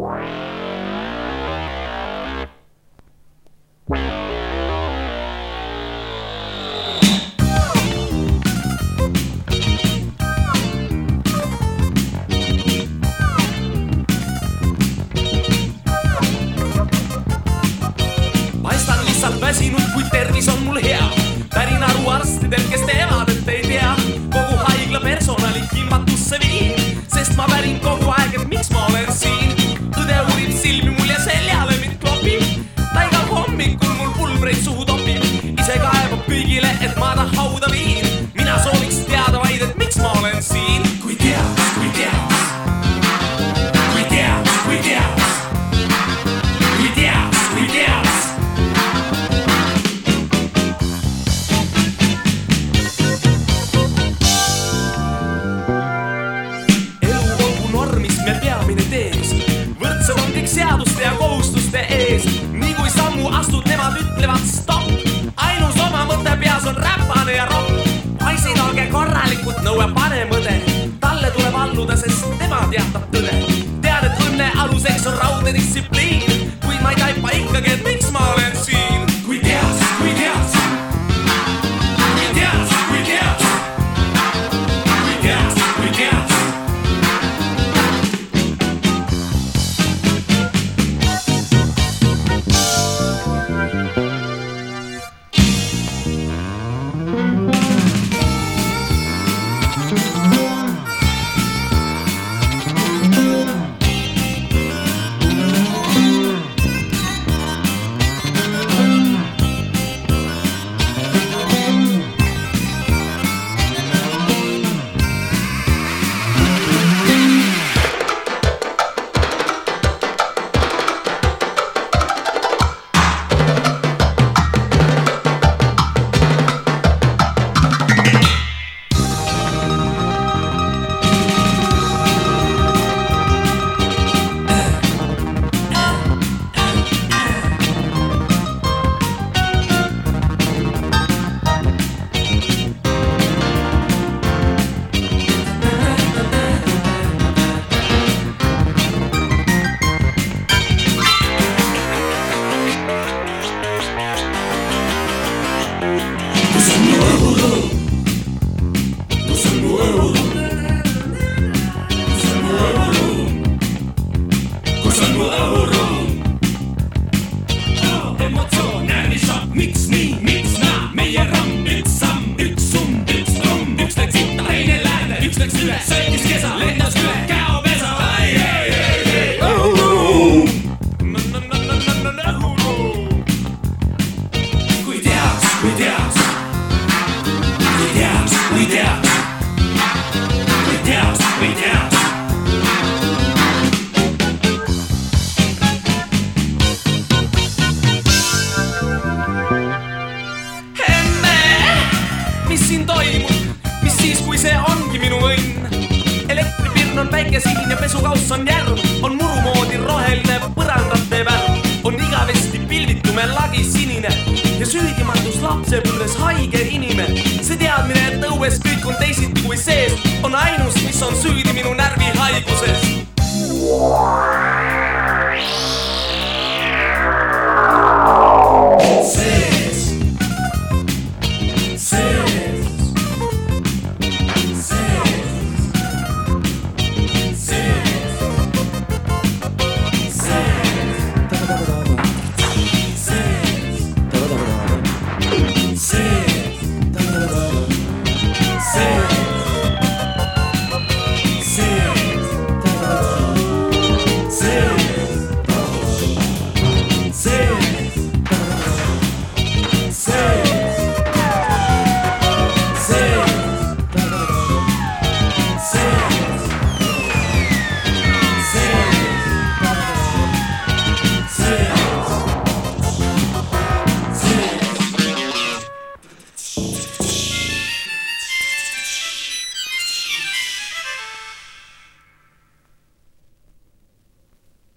Paistan lihtsalt väsinud, kuid tervis on mul hea. Pärin aru arstidel, kes teevad, et ei tea. Kogu haigla personali kimbatusse viin, sest ma pärin kogu aeg, et miks ma olen siin. Õde uurib silmi mul ja seljale mind klopib. Ta igal hommikul mul pulbreid suhu topib. Ise kaebab kõigile, et ma ta hauda viin. Mina sooviks teada vaid, et miks ma olen siin. Kui teaks, kui teaks. Kui teaks, kui teaks. Kui teaks, kui teaks. Võrdsed on kõik seaduste ja kohustuste ees. Nii kui sammu astud, nemad ütlevad stopp. Ainus oma mõte peas on räpane ja ropp. Paisid olge korralikult, nõue panem õde. Talle tuleb alluda, sest tema teatab tõde. Tead, et õnne aluseks on raudne distsipliin. Kuid ma ei taipa ikkagi, et miks ma olen siin. Kui teaks, kui teaks. Kui teaks, kui teaks. Kui teaks, kui teaks. Miks nii, miks naa, meie ramm, üks samm, üks summ, üks trumm. Üks läks sitta, teine läände, üks läks üle, sõitis kesa, lendas üle, käopesa. Ai, ei, ei, ei, kui teaks, kui teaks. Kui teaks, kui teaks. Kui teaks, kui teaks. Mis siin toimub? Mis siis, kui see ongi minu õnn? Elektripirn on väike siin ja pesukauss on järv. On murumoodi roheline põrandate värv. On igavesti pilditume lagi sinine. Ja süüdimatus lapsepõlves haige inime. See teadmine, et õues kõik on teisiti kui sees, on ainus, mis on süüdi minu närvihaiguses.